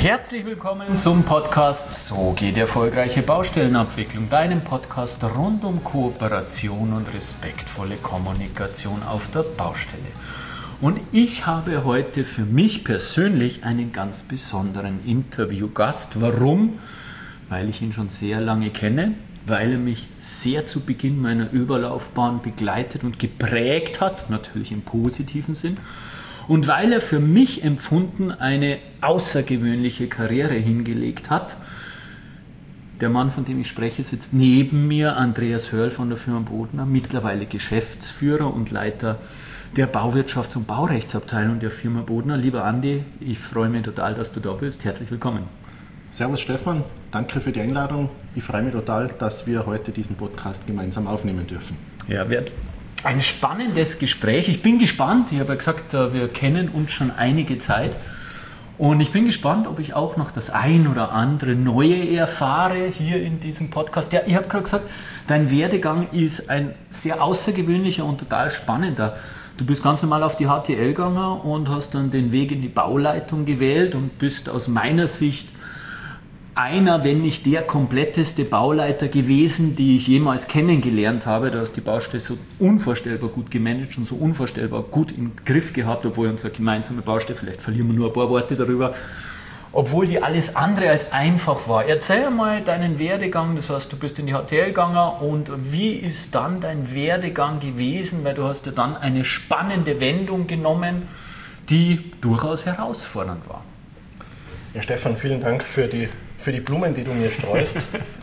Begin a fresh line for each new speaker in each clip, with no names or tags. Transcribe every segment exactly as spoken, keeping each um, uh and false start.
Herzlich willkommen zum Podcast So geht erfolgreiche Baustellenabwicklung, deinem Podcast rund um Kooperation und respektvolle Kommunikation auf der Baustelle. Und ich habe heute für mich persönlich einen ganz besonderen Interviewgast. Warum? Weil ich ihn schon sehr lange kenne, weil er mich sehr zu Beginn meiner Überlaufbahn begleitet und geprägt hat, natürlich im positiven Sinn. Und weil er für mich empfunden eine außergewöhnliche Karriere hingelegt hat. Der Mann, von dem ich spreche, sitzt neben mir, Andreas Hörl von der Firma Bodner, mittlerweile Geschäftsführer und Leiter der Bauwirtschafts- und Baurechtsabteilung der Firma Bodner. Lieber Andi, ich freue mich total, dass du da bist. Herzlich willkommen.
Servus Stefan, danke für die Einladung. Ich freue mich total, dass wir heute diesen Podcast gemeinsam aufnehmen dürfen.
Ja, wird ein spannendes Gespräch. Ich bin gespannt. Ich habe ja gesagt, wir kennen uns schon einige Zeit. Und ich bin gespannt, ob ich auch noch das ein oder andere Neue erfahre hier in diesem Podcast. Ja, ich habe gerade gesagt, dein Werdegang ist ein sehr außergewöhnlicher und total spannender. Du bist ganz normal auf die H T L gegangen und hast dann den Weg in die Bauleitung gewählt und bist aus meiner Sicht einer, wenn nicht der kompletteste Bauleiter gewesen, die ich jemals kennengelernt habe. Du hast die Baustelle so unvorstellbar gut gemanagt und so unvorstellbar gut im Griff gehabt, obwohl unsere gemeinsame Baustelle, vielleicht verlieren wir nur ein paar Worte darüber, obwohl die alles andere als einfach war. Erzähl mal deinen Werdegang, das heißt, du bist in die H T L gegangen und wie ist dann dein Werdegang gewesen, weil du hast ja dann eine spannende Wendung genommen, die durchaus herausfordernd war.
Ja, Stefan, vielen Dank für die für die Blumen, die du mir streust.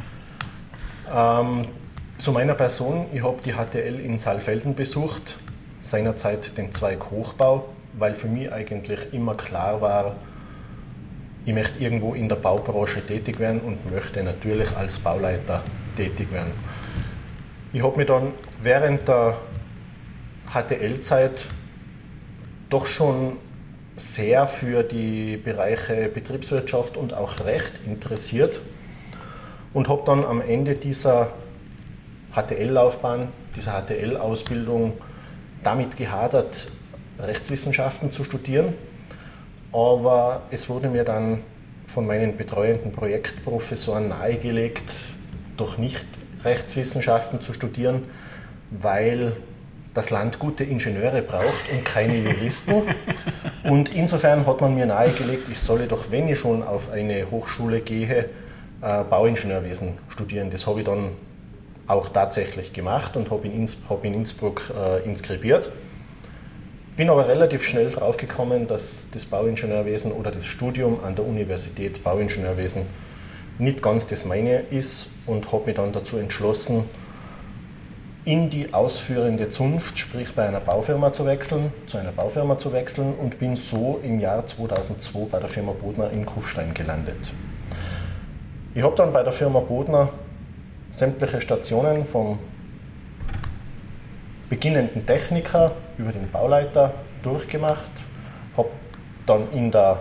ähm, zu meiner Person, ich habe die H T L in Saalfelden besucht, seinerzeit den Zweig Hochbau, weil für mich eigentlich immer klar war, ich möchte irgendwo in der Baubranche tätig werden und möchte natürlich als Bauleiter tätig werden. Ich habe mich dann während der H T L-Zeit doch schon sehr für die Bereiche Betriebswirtschaft und auch Recht interessiert und habe dann am Ende dieser H T L-Laufbahn, dieser H T L-Ausbildung damit gehadert, Rechtswissenschaften zu studieren. Aber es wurde mir dann von meinen betreuenden Projektprofessoren nahegelegt, doch nicht Rechtswissenschaften zu studieren, weil das Land gute Ingenieure braucht und keine Juristen. Und insofern hat man mir nahegelegt, ich solle doch, wenn ich schon auf eine Hochschule gehe, Bauingenieurwesen studieren. Das habe ich dann auch tatsächlich gemacht und habe in, Inns- habe in Innsbruck äh, inskribiert. Bin aber relativ schnell draufgekommen, dass das Bauingenieurwesen oder das Studium an der Universität Bauingenieurwesen nicht ganz das meine ist und habe mich dann dazu entschlossen, in die ausführende Zunft, sprich bei einer Baufirma zu wechseln, zu einer Baufirma zu wechseln und bin so im Jahr zweitausendzwei bei der Firma Bodner in Kufstein gelandet. Ich habe dann bei der Firma Bodner sämtliche Stationen vom beginnenden Techniker über den Bauleiter durchgemacht, habe dann in der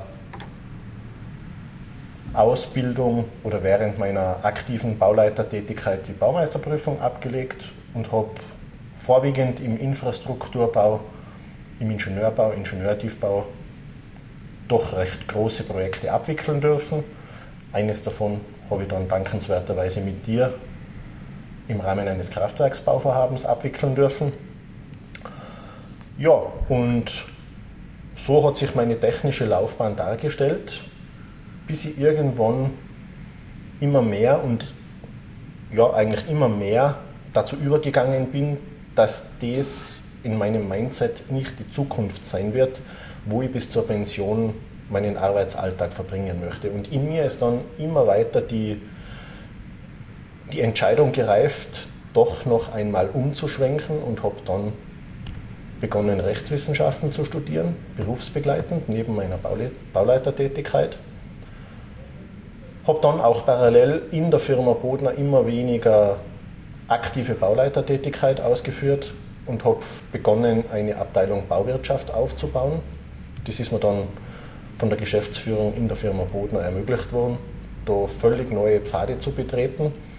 Ausbildung oder während meiner aktiven Bauleitertätigkeit die Baumeisterprüfung abgelegt und habe vorwiegend im Infrastrukturbau, im Ingenieurbau, Ingenieurtiefbau doch recht große Projekte abwickeln dürfen. Eines davon habe ich dann dankenswerterweise mit dir im Rahmen eines Kraftwerksbauvorhabens abwickeln dürfen. Ja, und so hat sich meine technische Laufbahn dargestellt, bis ich irgendwann immer mehr und ja, eigentlich immer mehr dazu übergegangen bin, dass das in meinem Mindset nicht die Zukunft sein wird, wo ich bis zur Pension meinen Arbeitsalltag verbringen möchte. Und in mir ist dann immer weiter die, die Entscheidung gereift, doch noch einmal umzuschwenken und habe dann begonnen, Rechtswissenschaften zu studieren, berufsbegleitend, neben meiner Baule- Bauleitertätigkeit. Habe dann auch parallel in der Firma Bodner immer weniger aktive Bauleitertätigkeit ausgeführt und habe begonnen, eine Abteilung Bauwirtschaft aufzubauen. Das ist mir dann von der Geschäftsführung in der Firma Bodner ermöglicht worden, da völlig neue Pfade zu betreten.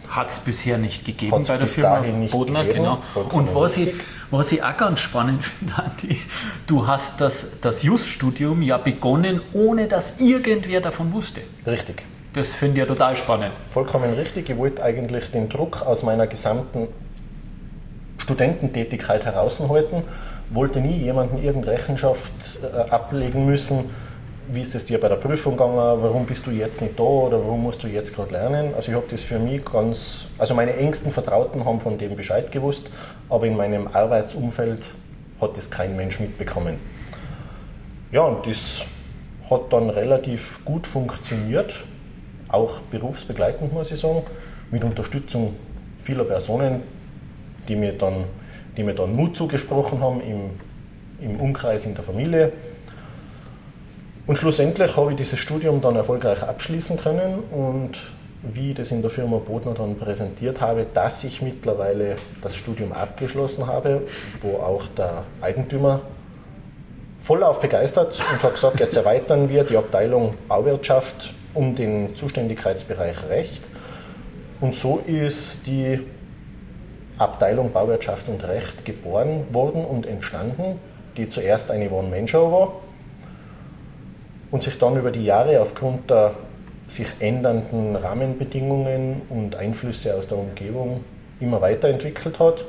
Hat es bisher nicht gegeben
Hat's
bei der
bis
Firma
dahin nicht
Bodner,
gegeben.
genau.
Vollkommen
Und was ich,
richtig.
was ich auch ganz spannend finde, Andi, du hast das, das Just-Studium ja begonnen, ohne dass irgendwer davon wusste.
Richtig.
Das finde ich ja total spannend.
Vollkommen richtig. Ich wollte eigentlich den Druck aus meiner gesamten Studententätigkeit heraushalten, wollte nie jemandem irgendeine Rechenschaft äh, ablegen müssen, wie ist es dir bei der Prüfung gegangen, warum bist du jetzt nicht da oder warum musst du jetzt gerade lernen. Also ich habe das für mich ganz, also meine engsten Vertrauten haben von dem Bescheid gewusst, aber in meinem Arbeitsumfeld hat das kein Mensch mitbekommen. Ja, und das hat dann relativ gut funktioniert, auch berufsbegleitend muss ich sagen, mit Unterstützung vieler Personen, die mir dann, die mir dann Mut zugesprochen haben im, im Umkreis, in der Familie. Und schlussendlich habe ich dieses Studium dann erfolgreich abschließen können und wie ich das in der Firma Bodner dann präsentiert habe, dass ich mittlerweile das Studium abgeschlossen habe, wo auch der Eigentümer vollauf begeistert und hat gesagt, jetzt erweitern wir die Abteilung Bauwirtschaft um den Zuständigkeitsbereich Recht. Und so ist die Abteilung Bauwirtschaft und Recht geboren worden und entstanden, die zuerst eine One-Man-Show war und sich dann über die Jahre aufgrund der sich ändernden Rahmenbedingungen und Einflüsse aus der Umgebung immer weiterentwickelt hat.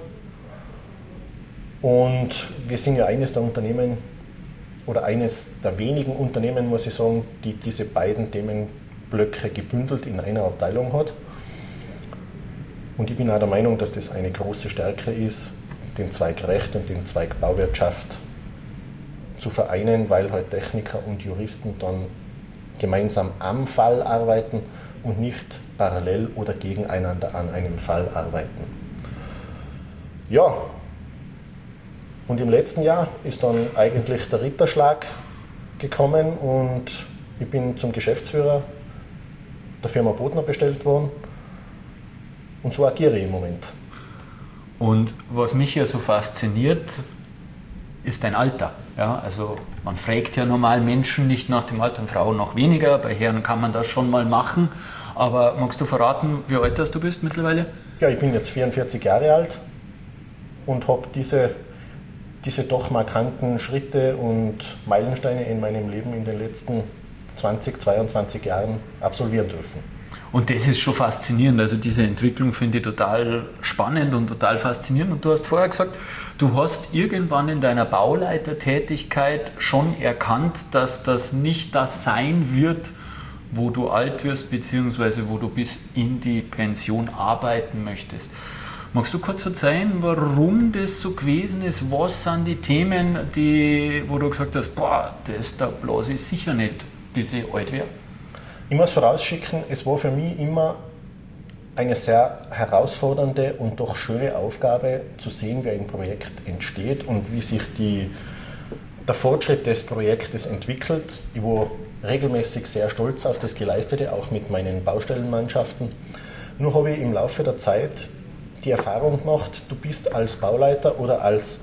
Und wir sind ja eines der Unternehmen oder eines der wenigen Unternehmen, muss ich sagen, die diese beiden Themenblöcke gebündelt in einer Abteilung hat. Und ich bin auch der Meinung, dass das eine große Stärke ist, den Zweig Recht und den Zweig Bauwirtschaft zu vereinen, weil halt Techniker und Juristen dann gemeinsam am Fall arbeiten und nicht parallel oder gegeneinander an einem Fall arbeiten. Ja, und im letzten Jahr ist dann eigentlich der Ritterschlag gekommen und ich bin zum Geschäftsführer der Firma Bodner bestellt worden und so agiere ich im Moment.
Und was mich ja so fasziniert, ist dein Alter. Ja, also man fragt ja normal Menschen nicht nach dem Alter, Frauen noch weniger, bei Herren kann man das schon mal machen. Aber magst du verraten, wie alt du bist mittlerweile?
Ja, ich bin jetzt vierundvierzig Jahre alt und habe diese, diese doch markanten Schritte und Meilensteine in meinem Leben in den letzten zwanzig, zweiundzwanzig Jahren absolvieren dürfen.
Und das ist schon faszinierend. Also diese Entwicklung finde ich total spannend und total faszinierend. Und du hast vorher gesagt, du hast irgendwann in deiner Bauleitertätigkeit schon erkannt, dass das nicht das sein wird, wo du alt wirst, beziehungsweise wo du bis in die Pension arbeiten möchtest. Magst du kurz erzählen, warum das so gewesen ist? Was sind die Themen, die, wo du gesagt hast, boah, das da blase ich sicher nicht, bis ich alt werde?
Ich muss vorausschicken, es war für mich immer eine sehr herausfordernde und doch schöne Aufgabe, zu sehen, wie ein Projekt entsteht und wie sich die, der Fortschritt des Projektes entwickelt. Ich war regelmäßig sehr stolz auf das Geleistete, auch mit meinen Baustellenmannschaften. Nur habe ich im Laufe der Zeit die Erfahrung gemacht, du bist als Bauleiter oder als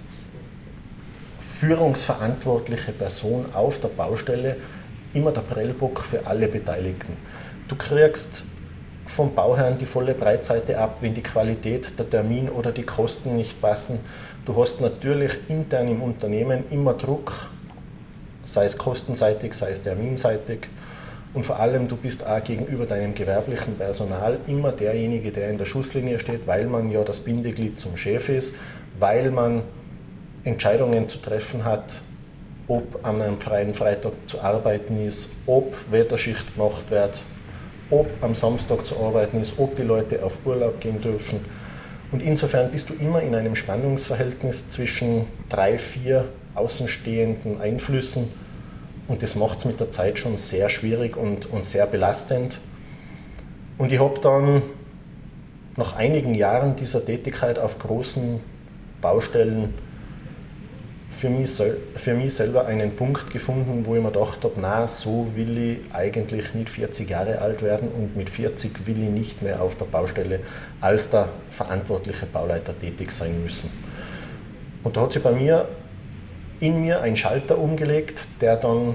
führungsverantwortliche Person auf der Baustelle immer der Prellbock für alle Beteiligten. Du kriegst vom Bauherrn die volle Breitseite ab, wenn die Qualität, der Termin oder die Kosten nicht passen. Du hast natürlich intern im Unternehmen immer Druck, sei es kostenseitig, sei es terminseitig. Und vor allem, du bist auch gegenüber deinem gewerblichen Personal immer derjenige, der in der Schusslinie steht, weil man ja das Bindeglied zum Chef ist, weil man Entscheidungen zu treffen hat, ob an einem freien Freitag zu arbeiten ist, ob Wetterschicht gemacht wird, ob am Samstag zu arbeiten ist, ob die Leute auf Urlaub gehen dürfen. Und insofern bist du immer in einem Spannungsverhältnis zwischen drei, vier außenstehenden Einflüssen und das macht es mit der Zeit schon sehr schwierig und, und sehr belastend. Und ich habe dann nach einigen Jahren dieser Tätigkeit auf großen Baustellen für mich, für mich selber einen Punkt gefunden, wo ich mir gedacht habe, na, so will ich eigentlich nicht vierzig Jahre alt werden und mit vierzig will ich nicht mehr auf der Baustelle als der verantwortliche Bauleiter tätig sein müssen. Und da hat sich bei mir, in mir ein Schalter umgelegt, der dann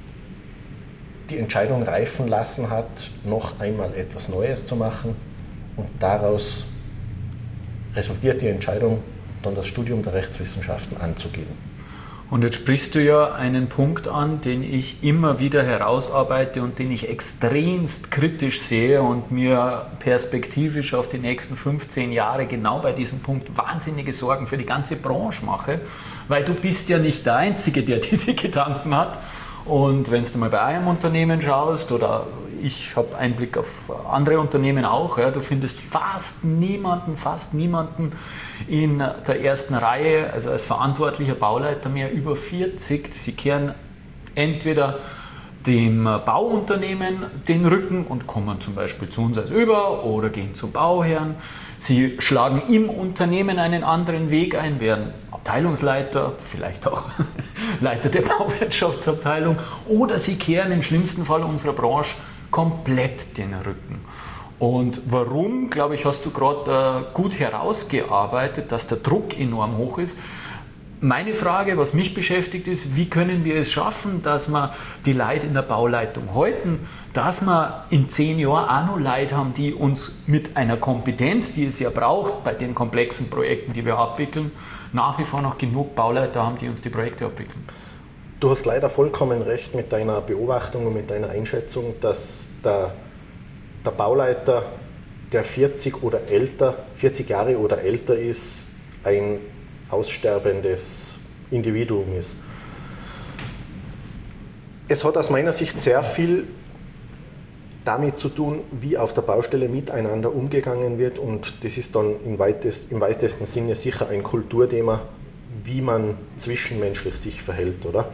die Entscheidung reifen lassen hat, noch einmal etwas Neues zu machen, Und daraus resultiert die Entscheidung, dann das Studium der Rechtswissenschaften anzugehen.
Und jetzt sprichst du ja einen Punkt an, den ich immer wieder herausarbeite und den ich extremst kritisch sehe und mir perspektivisch auf die nächsten fünfzehn Jahre genau bei diesem Punkt wahnsinnige Sorgen für die ganze Branche mache, weil du bist ja nicht der Einzige, der diese Gedanken hat. Und wenn du mal bei einem Unternehmen schaust oder ich habe Einblick auf andere Unternehmen auch, ja, du findest fast niemanden, fast niemanden in der ersten Reihe, also als verantwortlicher Bauleiter mehr über vierzig. Sie kehren entweder dem Bauunternehmen den Rücken und kommen zum Beispiel zu uns als Über- oder gehen zum Bauherrn. Sie schlagen im Unternehmen einen anderen Weg ein, werden Abteilungsleiter, vielleicht auch Leiter der Bauwirtschaftsabteilung, oder sie kehren im schlimmsten Fall unserer Branche komplett den Rücken. Und warum, glaube ich, hast du gerade äh, gut herausgearbeitet, dass der Druck enorm hoch ist. Meine Frage, was mich beschäftigt, ist, wie können wir es schaffen, dass wir die Leute in der Bauleitung halten, dass wir in zehn Jahren auch noch Leute haben, die uns mit einer Kompetenz, die es ja braucht bei den komplexen Projekten, die wir abwickeln, nach wie vor noch genug Bauleiter haben, die uns die Projekte abwickeln.
Du hast leider vollkommen recht mit deiner Beobachtung und mit deiner Einschätzung, dass der, der Bauleiter, der vierzig oder älter, vierzig Jahre oder älter ist, ein aussterbendes Individuum ist. Es hat aus meiner Sicht sehr viel damit zu tun, wie auf der Baustelle miteinander umgegangen wird, und das ist dann im, weitest, im weitesten Sinne sicher ein Kulturthema, wie man zwischenmenschlich sich verhält, oder?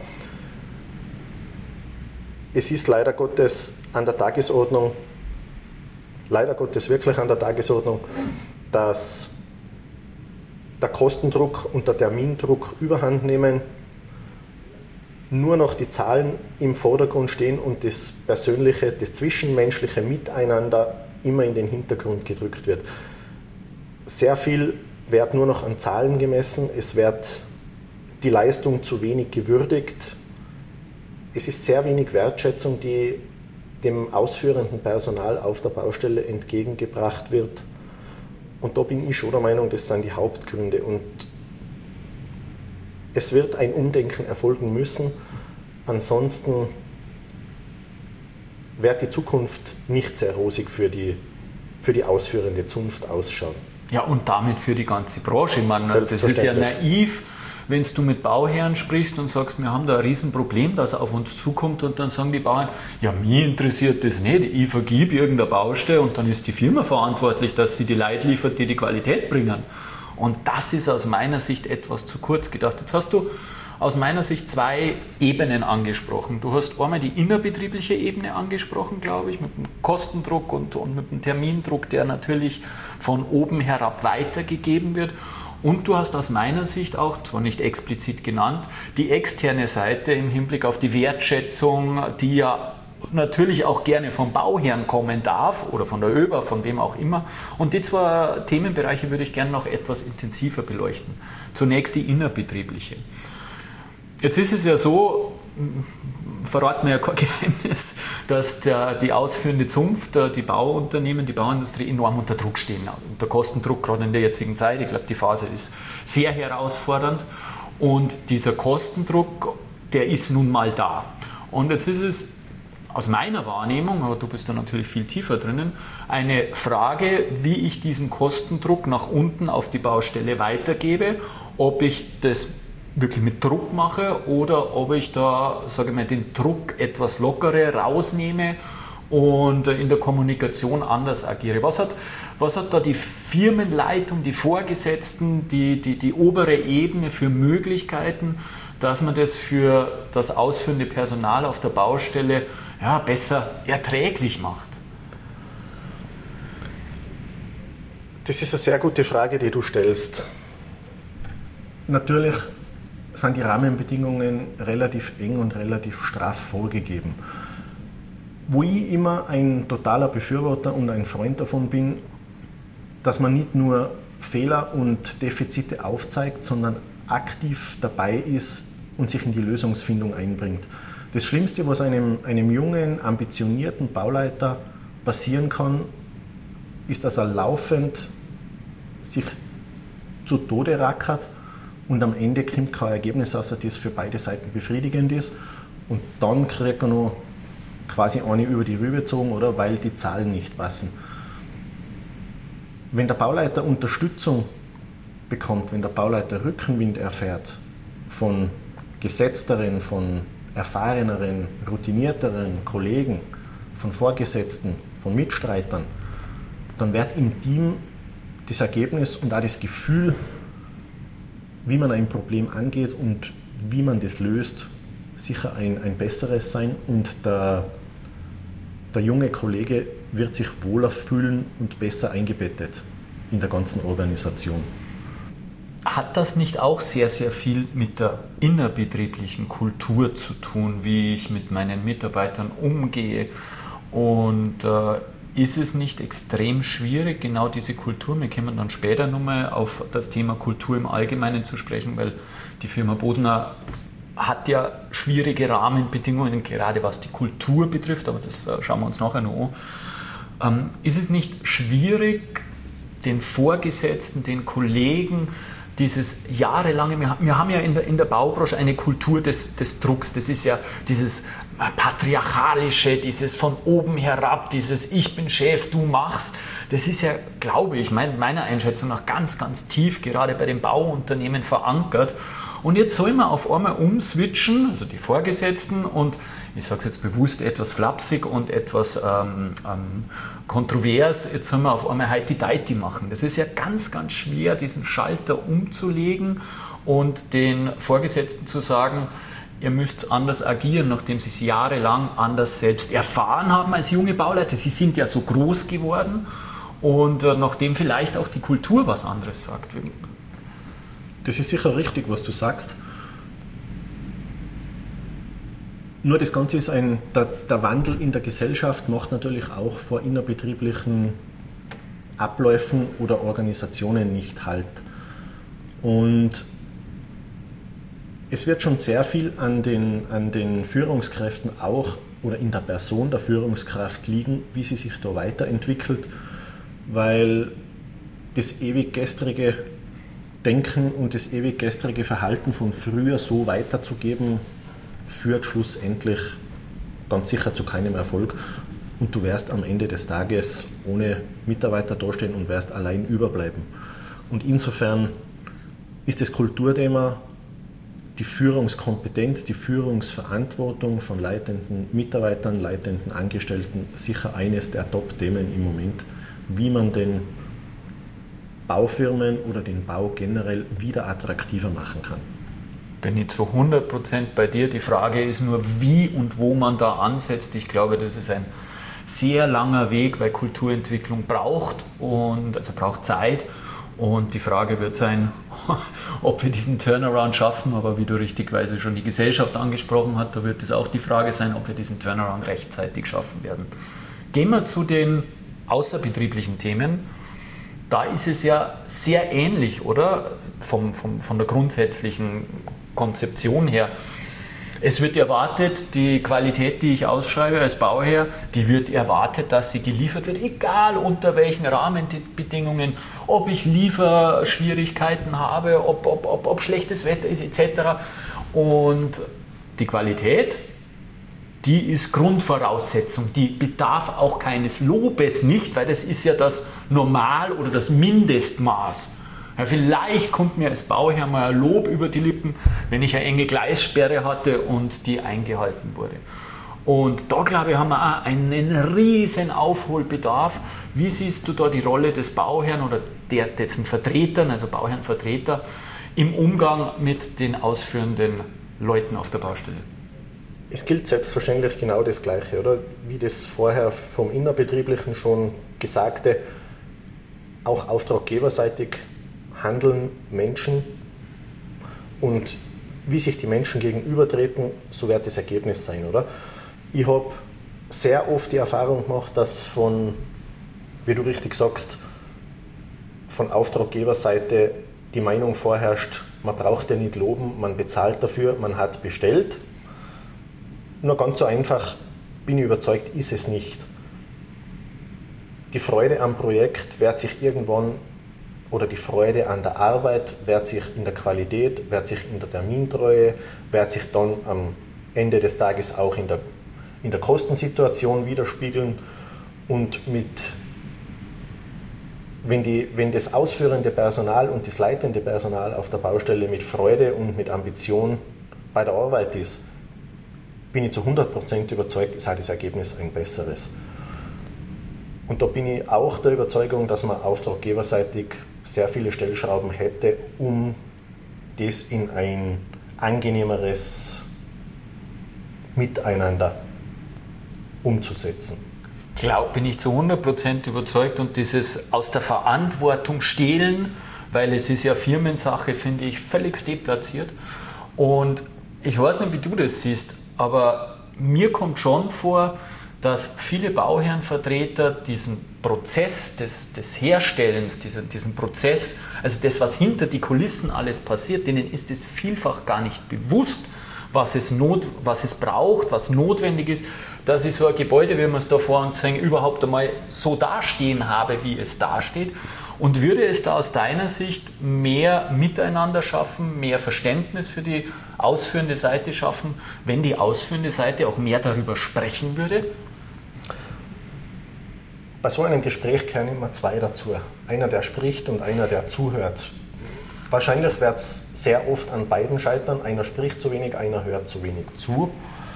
Es ist leider Gottes an der Tagesordnung, leider Gottes wirklich an der Tagesordnung, dass der Kostendruck und der Termindruck überhand nehmen, nur noch die Zahlen im Vordergrund stehen und das persönliche, das zwischenmenschliche Miteinander immer in den Hintergrund gedrückt wird. Sehr viel wird nur noch an Zahlen gemessen, es wird die Leistung zu wenig gewürdigt, es ist sehr wenig Wertschätzung, die dem ausführenden Personal auf der Baustelle entgegengebracht wird. Und da bin ich schon der Meinung, das sind die Hauptgründe. Und es wird ein Umdenken erfolgen müssen, ansonsten wird die Zukunft nicht sehr rosig für die, für die ausführende Zunft ausschauen.
Ja, und damit für die ganze Branche. Ich meine, das ist ja naiv, wenn du mit Bauherren sprichst und sagst, wir haben da ein Riesenproblem, das auf uns zukommt, und dann sagen die Bauern, ja, mich interessiert das nicht, ich vergib irgendeine Baustelle und dann ist die Firma verantwortlich, dass sie die Leute liefert, die die Qualität bringen. Und das ist aus meiner Sicht etwas zu kurz gedacht. Jetzt hast du aus meiner Sicht zwei Ebenen angesprochen. Du hast einmal die innerbetriebliche Ebene angesprochen, glaube ich, mit dem Kostendruck und, und mit dem Termindruck, der natürlich von oben herab weitergegeben wird. Und du hast aus meiner Sicht auch, zwar nicht explizit genannt, die externe Seite im Hinblick auf die Wertschätzung, die ja natürlich auch gerne vom Bauherrn kommen darf oder von der ÖBA, von wem auch immer. Und die zwei Themenbereiche würde ich gerne noch etwas intensiver beleuchten. Zunächst die innerbetriebliche. Jetzt ist es ja so, verraten wir ja kein Geheimnis, dass der, die ausführende Zunft, die Bauunternehmen, die Bauindustrie enorm unter Druck stehen. Unter Kostendruck, gerade in der jetzigen Zeit. Ich glaube, die Phase ist sehr herausfordernd. Und dieser Kostendruck, der ist nun mal da. Und jetzt ist es aus meiner Wahrnehmung, aber du bist da natürlich viel tiefer drinnen, eine Frage, wie ich diesen Kostendruck nach unten auf die Baustelle weitergebe, ob ich das wirklich mit Druck mache oder ob ich da, sage ich mal, den Druck etwas lockerer rausnehme und in der Kommunikation anders agiere. Was hat, was hat da die Firmenleitung, die Vorgesetzten, die, die, die obere Ebene für Möglichkeiten, dass man das für das ausführende Personal auf der Baustelle ja, besser erträglich macht?
Das ist eine sehr gute Frage, die du stellst. Natürlich sind die Rahmenbedingungen relativ eng und relativ straff vorgegeben. Wo ich immer ein totaler Befürworter und ein Freund davon bin, dass man nicht nur Fehler und Defizite aufzeigt, sondern aktiv dabei ist und sich in die Lösungsfindung einbringt. Das Schlimmste, was einem, einem jungen, ambitionierten Bauleiter passieren kann, ist, dass er laufend sich zu Tode rackert und am Ende kommt kein Ergebnis raus, das für beide Seiten befriedigend ist. Und dann kriegt er noch quasi eine über die Rübe gezogen, oder, weil die Zahlen nicht passen. Wenn der Bauleiter Unterstützung bekommt, wenn der Bauleiter Rückenwind erfährt von gesetzteren, von erfahreneren, routinierteren Kollegen, von Vorgesetzten, von Mitstreitern, dann wird im Team das Ergebnis und auch das Gefühl, wie man ein Problem angeht und wie man das löst, sicher ein, ein besseres sein, und der, der junge Kollege wird sich wohler fühlen und besser eingebettet in der ganzen Organisation.
Hat das nicht auch sehr, sehr viel mit der innerbetrieblichen Kultur zu tun, wie ich mit meinen Mitarbeitern umgehe? Und äh, ist es nicht extrem schwierig, genau diese Kultur, wir kommen dann später nochmal auf das Thema Kultur im Allgemeinen zu sprechen, weil die Firma Bodner hat ja schwierige Rahmenbedingungen, gerade was die Kultur betrifft, aber das äh, schauen wir uns nachher noch an. Ähm, ist es nicht schwierig, den Vorgesetzten, den Kollegen, dieses jahrelange, wir, wir haben ja in der, in der Baubranche eine Kultur des, des Drucks, das ist ja dieses patriarchalische, dieses von oben herab, dieses ich bin Chef, du machst, das ist ja, glaube ich, mein, meiner Einschätzung nach ganz, ganz tief, gerade bei den Bauunternehmen verankert. Und jetzt soll man auf einmal umswitchen, also die Vorgesetzten, und ich sage es jetzt bewusst etwas flapsig und etwas ähm, ähm, kontrovers, jetzt soll man auf einmal Heiti-Deiti machen. Das ist ja ganz, ganz schwer, diesen Schalter umzulegen und den Vorgesetzten zu sagen, ihr müsst anders agieren, nachdem sie es jahrelang anders selbst erfahren haben als junge Bauleiter. Sie sind ja so groß geworden und äh, nachdem vielleicht auch die Kultur was anderes sagt.
Das ist sicher richtig, was du sagst. Nur das Ganze ist ein, der, der Wandel in der Gesellschaft macht natürlich auch vor innerbetrieblichen Abläufen oder Organisationen nicht Halt. Und es wird schon sehr viel an den, an den Führungskräften auch oder in der Person der Führungskraft liegen, wie sie sich da weiterentwickelt, weil das ewig gestrige Denken und das ewig gestrige Verhalten von früher so weiterzugeben, führt schlussendlich ganz sicher zu keinem Erfolg, und du wirst am Ende des Tages ohne Mitarbeiter dastehen und wirst allein überbleiben. Und insofern ist das Kulturthema, die Führungskompetenz, die Führungsverantwortung von leitenden Mitarbeitern, leitenden Angestellten sicher eines der Top-Themen im Moment, wie man den Baufirmen oder den Bau generell wieder attraktiver machen kann.
Bin ich zu hundert Prozent bei dir. Die Frage ist nur, wie und wo man da ansetzt. Ich glaube, das ist ein sehr langer Weg, weil Kulturentwicklung braucht, und also braucht Zeit. Und die Frage wird sein, ob wir diesen Turnaround schaffen. Aber wie du richtigweise schon die Gesellschaft angesprochen hast, da wird es auch die Frage sein, ob wir diesen Turnaround rechtzeitig schaffen werden. Gehen wir zu den außerbetrieblichen Themen. Da ist es ja sehr ähnlich, oder? Vom, vom, von der grundsätzlichen Konzeption her. Es wird erwartet, die Qualität, die ich ausschreibe als Bauherr, die wird erwartet, dass sie geliefert wird, egal unter welchen Rahmenbedingungen, ob ich Lieferschwierigkeiten habe, ob, ob, ob, ob schlechtes Wetter ist, et cetera. Und die Qualität, die ist Grundvoraussetzung, die bedarf auch keines Lobes nicht, weil das ist ja das Normal- oder das Mindestmaß. Ja, vielleicht kommt mir als Bauherr mal ein Lob über die Lippen, wenn ich eine enge Gleissperre hatte und die eingehalten wurde. Und da, glaube ich, haben wir auch einen riesen Aufholbedarf. Wie siehst du da die Rolle des Bauherrn oder der, dessen Vertretern, also Bauherrenvertreter, im Umgang mit den ausführenden Leuten auf der Baustelle?
Es gilt selbstverständlich genau das Gleiche, oder? Wie das vorher vom Innerbetrieblichen schon Gesagte, auch auftraggeberseitig handeln Menschen, und wie sich die Menschen gegenübertreten, so wird das Ergebnis sein, oder? Ich habe sehr oft die Erfahrung gemacht, dass von, wie du richtig sagst, von Auftraggeberseite die Meinung vorherrscht, man braucht ja nicht loben, man bezahlt dafür, man hat bestellt. Nur ganz so einfach, bin ich überzeugt, ist es nicht. die Freude am Projekt wird sich irgendwann, oder die Freude an der Arbeit wird sich in der Qualität, wird sich in der Termintreue, wird sich dann am Ende des Tages auch in der, in der Kostensituation widerspiegeln. Und mit, wenn, die, wenn das ausführende Personal und das leitende Personal auf der Baustelle mit Freude und mit Ambition bei der Arbeit ist, bin ich zu hundert Prozent überzeugt, ist halt das Ergebnis ein besseres. Und da bin ich auch der Überzeugung, dass man auftraggeberseitig sehr viele Stellschrauben hätte, um das in ein angenehmeres Miteinander umzusetzen.
Glaub, bin ich zu hundert Prozent überzeugt, und dieses aus der Verantwortung stehlen, weil es ist ja Firmensache, finde ich völlig deplatziert. Und ich weiß nicht, wie du das siehst, aber mir kommt schon vor, dass viele Bauherrenvertreter diesen Prozess des, des Herstellens, diesen, diesen Prozess, also das, was hinter die Kulissen alles passiert, denen ist es vielfach gar nicht bewusst, was es, not, was es braucht, was notwendig ist, dass ich so ein Gebäude, wie wir es da vor uns sehen, überhaupt einmal so dastehen habe, wie es dasteht. Und würde es da aus deiner Sicht mehr Miteinander schaffen, mehr Verständnis für die ausführende Seite schaffen, wenn die ausführende Seite auch mehr darüber sprechen würde?
Bei so einem Gespräch gehören immer zwei dazu. Einer, der spricht, und einer, der zuhört. Wahrscheinlich wird es sehr oft an beiden scheitern. Einer spricht zu wenig, einer hört zu wenig zu.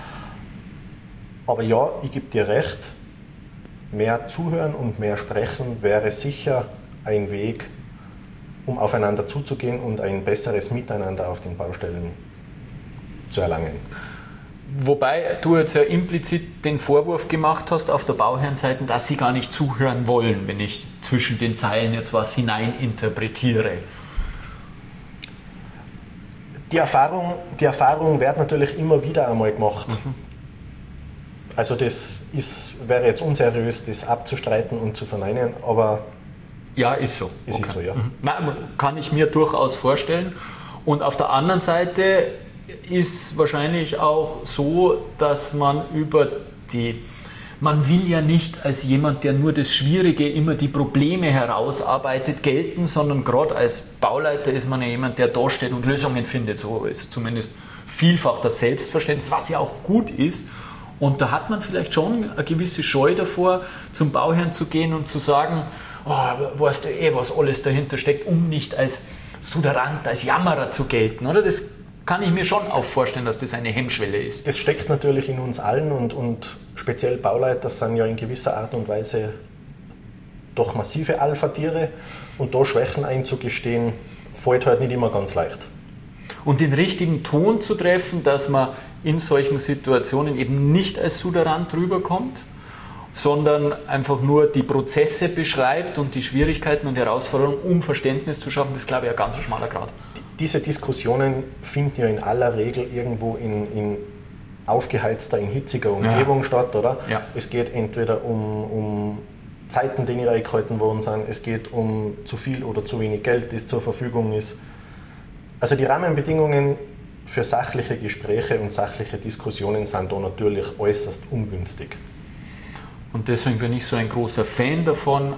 Aber ja, ich gebe dir recht, mehr zuhören und mehr sprechen wäre sicher ein Weg, um aufeinander zuzugehen und ein besseres Miteinander auf den Baustellen zu erlangen.
Wobei du jetzt ja implizit den Vorwurf gemacht hast auf der Bauherrenseite, dass sie gar nicht zuhören wollen, wenn ich zwischen den Zeilen jetzt was hineininterpretiere.
Die Erfahrung, die Erfahrung wird natürlich immer wieder einmal gemacht. Mhm. Also das ist, wäre jetzt unseriös, das abzustreiten und zu verneinen, aber
ja, ist so.
Es
okay.
ist so, ja.
Mhm. Nein, kann ich mir durchaus vorstellen. Und auf der anderen Seite ist wahrscheinlich auch so, dass man über die, man will ja nicht als jemand, der nur das Schwierige, immer die Probleme herausarbeitet, gelten, sondern gerade als Bauleiter ist man ja jemand, der da steht und Lösungen findet. So ist zumindest vielfach das Selbstverständnis, was ja auch gut ist. Und da hat man vielleicht schon eine gewisse Scheu davor, zum Bauherrn zu gehen und zu sagen, oh, weißt du eh, was alles dahinter steckt, um nicht als Suderant, als Jammerer zu gelten, oder? Das kann ich mir schon auch vorstellen, dass das eine Hemmschwelle ist.
Das steckt natürlich in uns allen, und, und speziell Bauleiter sind ja in gewisser Art und Weise doch massive Alpha-Tiere, und da Schwächen einzugestehen, fällt halt nicht immer ganz leicht.
Und den richtigen Ton zu treffen, dass man in solchen Situationen eben nicht als Suderant rüberkommt, sondern einfach nur die Prozesse beschreibt und die Schwierigkeiten und Herausforderungen, um Verständnis zu schaffen, das ist, glaube ich, ein ganz schmaler Grad.
Diese Diskussionen finden ja in aller Regel irgendwo in, in aufgeheizter, in hitziger Umgebung ja. statt, oder?
Ja.
Es geht entweder um, um Zeiten, die nicht eingehalten worden sind, es geht um zu viel oder zu wenig Geld, das zur Verfügung ist. Also die Rahmenbedingungen für sachliche Gespräche und sachliche Diskussionen sind da natürlich äußerst ungünstig.
Und deswegen bin ich so ein großer Fan davon,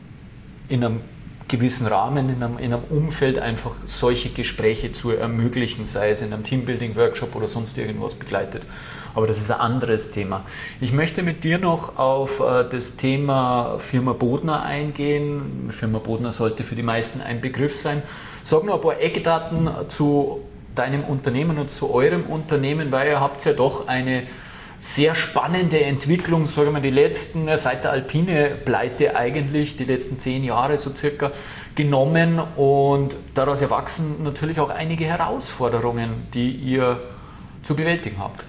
in einem gewissen Rahmen, in einem, in einem Umfeld einfach solche Gespräche zu ermöglichen, sei es in einem Teambuilding-Workshop oder sonst irgendwas begleitet. Aber das ist ein anderes Thema. Ich möchte mit dir noch auf äh, das Thema Firma Bodner eingehen. Firma Bodner sollte für die meisten ein Begriff sein. Sag noch ein paar Eckdaten zu deinem Unternehmen und zu eurem Unternehmen, weil ihr habt ja doch eine sehr spannende Entwicklung, sagen wir die letzten, seit der Alpine-Pleite eigentlich, die letzten zehn Jahre so circa genommen, und daraus erwachsen natürlich auch einige Herausforderungen, die ihr zu bewältigen habt.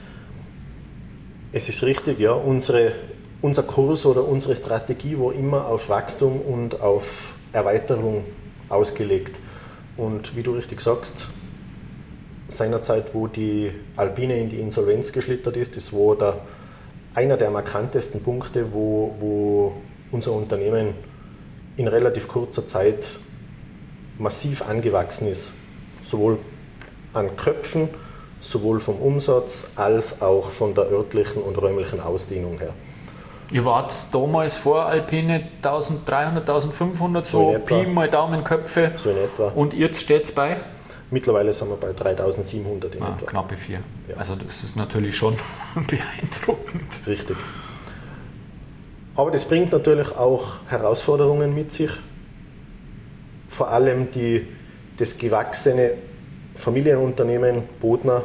Es ist richtig, ja. Unsere, unser Kurs oder unsere Strategie war immer auf Wachstum und auf Erweiterung ausgelegt. Und wie du richtig sagst, seinerzeit, wo die Alpine in die Insolvenz geschlittert ist, das war der, einer der markantesten Punkte, wo, wo unser Unternehmen in relativ kurzer Zeit massiv angewachsen ist. Sowohl an Köpfen, sowohl vom Umsatz als auch von der örtlichen und räumlichen Ausdehnung her.
Ihr wart damals vor Alpine eintausenddreihundert, eintausendfünfhundert, so, so Pi mal Daumenköpfe.
So in etwa.
Und jetzt steht es bei?
Mittlerweile sind wir bei dreitausendsiebenhundert in
ah,
etwa.
Knappe vier. Ja. Also das ist natürlich schon beeindruckend.
Richtig. Aber das bringt natürlich auch Herausforderungen mit sich. Vor allem die, das gewachsene Familienunternehmen Bodner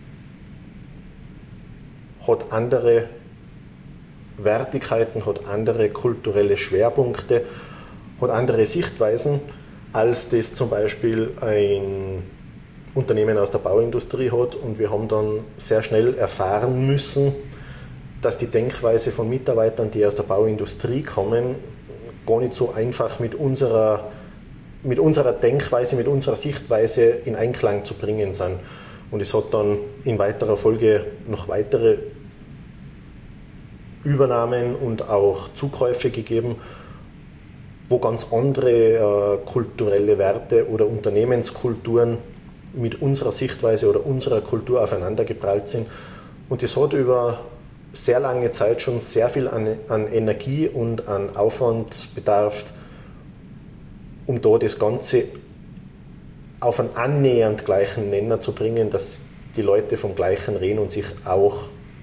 hat andere Wertigkeiten, hat andere kulturelle Schwerpunkte, hat andere Sichtweisen, als das zum Beispiel ein Unternehmen aus der Bauindustrie hat. Und wir haben dann sehr schnell erfahren müssen, dass die Denkweise von Mitarbeitern, die aus der Bauindustrie kommen, gar nicht so einfach mit unserer, mit unserer Denkweise, mit unserer Sichtweise in Einklang zu bringen sind. Und es hat dann in weiterer Folge noch weitere Übernahmen und auch Zukäufe gegeben, wo ganz andere äh, kulturelle Werte oder Unternehmenskulturen mit unserer Sichtweise oder unserer Kultur aufeinandergeprallt sind. Und das hat über sehr lange Zeit schon sehr viel an, an Energie und an Aufwand bedarf, um da das Ganze auf einen annähernd gleichen Nenner zu bringen, dass die Leute vom Gleichen reden und sich auch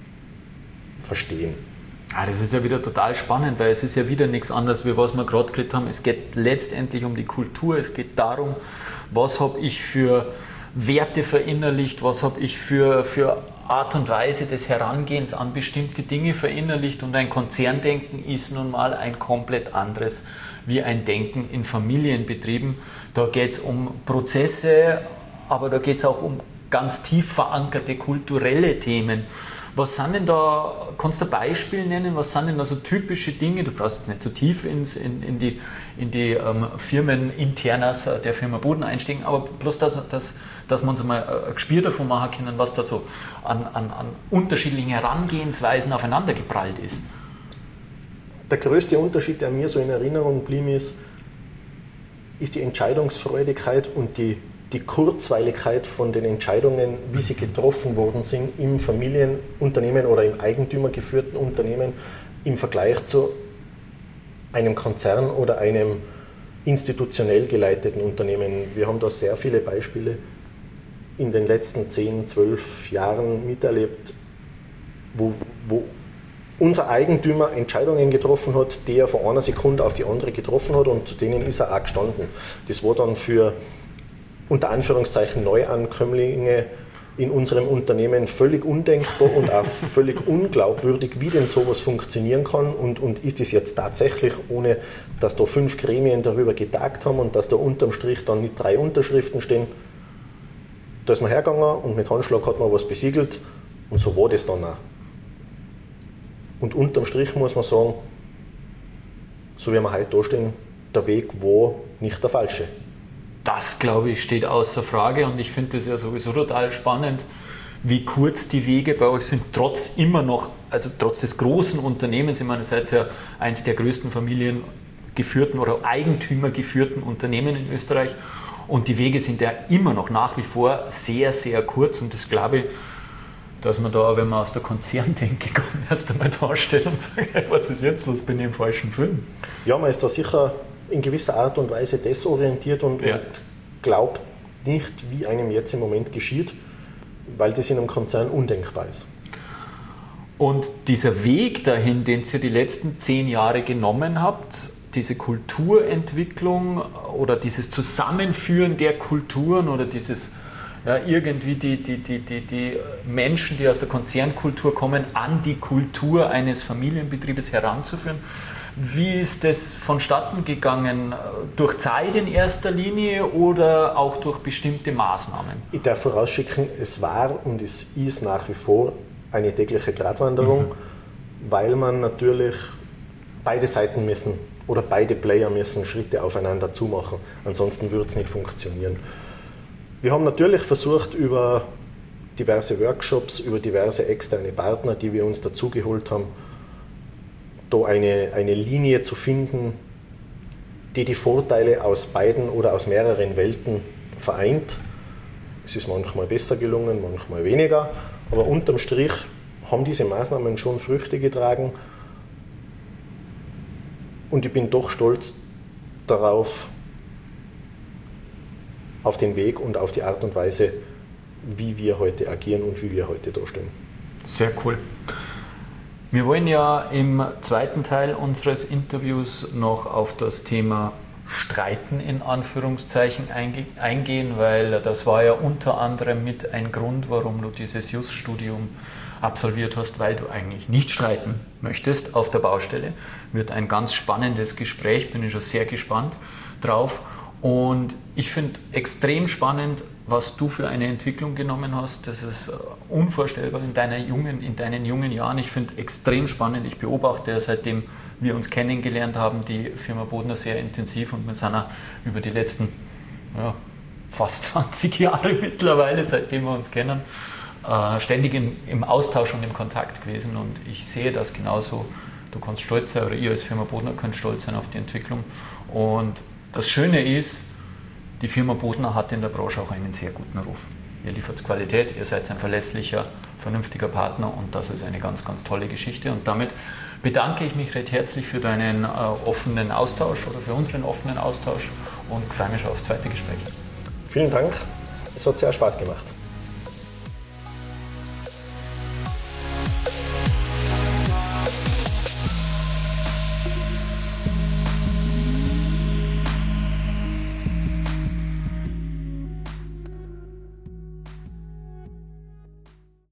verstehen.
Ah, das ist ja wieder total spannend, weil es ist ja wieder nichts anderes, wie was wir gerade geredet haben. Es geht letztendlich um die Kultur, es geht darum, was habe ich für Werte verinnerlicht, was habe ich für, für Art und Weise des Herangehens an bestimmte Dinge verinnerlicht, und ein Konzerndenken ist nun mal ein komplett anderes wie ein Denken in Familienbetrieben. Da geht es um Prozesse, aber da geht es auch um ganz tief verankerte kulturelle Themen. Was sind denn da, kannst du ein Beispiel nennen, was sind denn da so typische Dinge, du brauchst jetzt nicht so tief ins, in, in die, in die ähm, Firmeninternas der Firma Boden einsteigen, aber bloß, dass, dass, dass wir uns mal ein Gespür davon machen können, was da so an, an, an unterschiedlichen Herangehensweisen aufeinander geprallt ist.
Der größte Unterschied, der mir so in Erinnerung blieb, ist, ist die Entscheidungsfreudigkeit und die die Kurzweiligkeit von den Entscheidungen, wie sie getroffen worden sind im Familienunternehmen oder im eigentümergeführten Unternehmen im Vergleich zu einem Konzern oder einem institutionell geleiteten Unternehmen. Wir haben da sehr viele Beispiele in den letzten zehn, zwölf Jahren miterlebt, wo, wo unser Eigentümer Entscheidungen getroffen hat, die er von einer Sekunde auf die andere getroffen hat, und zu denen ist er auch gestanden. Das war dann für unter Anführungszeichen Neuankömmlinge in unserem Unternehmen völlig undenkbar und auch völlig unglaubwürdig, wie denn sowas funktionieren kann, und, und ist es jetzt tatsächlich, ohne dass da fünf Gremien darüber getagt haben und dass da unterm Strich dann nicht drei Unterschriften stehen. Da ist man hergegangen und mit Handschlag hat man was besiegelt, und so war das dann auch. Und unterm Strich muss man sagen, so wie wir heute da stehen, der Weg war nicht der falsche.
Das, glaube ich, steht außer Frage, und ich finde das ja sowieso total spannend, wie kurz die Wege bei euch sind, trotz immer noch, also trotz des großen Unternehmens. Ich meine, ihr seid ja eines der größten familiengeführten oder eigentümergeführten Unternehmen in Österreich, und die Wege sind ja immer noch nach wie vor sehr, sehr kurz, und das glaube ich, dass man da, wenn man aus der Konzerndenke kommt, erst einmal da steht und sagt, hey, was ist jetzt los, bin ich im falschen Film?
Ja, man ist da sicher in gewisser Art und Weise desorientiert und, ja. und glaubt nicht, wie einem jetzt im Moment geschieht, weil das in einem Konzern undenkbar ist.
Und dieser Weg dahin, den ihr die letzten zehn Jahre genommen habt, diese Kulturentwicklung oder dieses Zusammenführen der Kulturen oder dieses ja, irgendwie die, die, die, die, die Menschen, die aus der Konzernkultur kommen, an die Kultur eines Familienbetriebes heranzuführen. Wie ist das vonstatten gegangen? Durch Zeit in erster Linie oder auch durch bestimmte Maßnahmen? Ich
darf vorausschicken, es war und es ist nach wie vor eine tägliche Gratwanderung, mhm. weil man natürlich beide Seiten müssen oder beide Player müssen Schritte aufeinander zumachen. Ansonsten würde es nicht funktionieren. Wir haben natürlich versucht, über diverse Workshops, über diverse externe Partner, die wir uns dazugeholt haben, da eine, eine Linie zu finden, die die Vorteile aus beiden oder aus mehreren Welten vereint. Es ist manchmal besser gelungen, manchmal weniger, aber unterm Strich haben diese Maßnahmen schon Früchte getragen, Und ich bin doch stolz darauf, auf den Weg und auf die Art und Weise, wie wir heute agieren und wie wir heute dastehen.
Sehr cool. Wir wollen ja im zweiten Teil unseres Interviews noch auf das Thema Streiten in Anführungszeichen eingehen, weil das war ja unter anderem mit ein Grund, warum du dieses Just-Studium absolviert hast, weil du eigentlich nicht streiten möchtest auf der Baustelle. Wird ein ganz spannendes Gespräch, bin ich schon sehr gespannt drauf. Und ich finde extrem spannend, was du für eine Entwicklung genommen hast. Das ist unvorstellbar in, deiner jungen, in deinen jungen Jahren. Ich finde extrem spannend. Ich beobachte, seitdem wir uns kennengelernt haben, die Firma Bodner sehr intensiv und wir sind auch über die letzten ja, fast zwanzig Jahre mittlerweile, seitdem wir uns kennen, äh, ständig in, im Austausch und im Kontakt gewesen. Und ich sehe das genauso. Du kannst stolz sein, oder ihr als Firma Bodner könnt stolz sein auf die Entwicklung. Und das Schöne ist, die Firma Bodner hat in der Branche auch einen sehr guten Ruf. Ihr liefert Qualität, ihr seid ein verlässlicher, vernünftiger Partner und das ist eine ganz, ganz tolle Geschichte. Und damit bedanke ich mich recht herzlich für deinen äh, offenen Austausch oder für unseren offenen Austausch und freue mich schon aufs zweite Gespräch.
Vielen Dank, es hat sehr Spaß gemacht.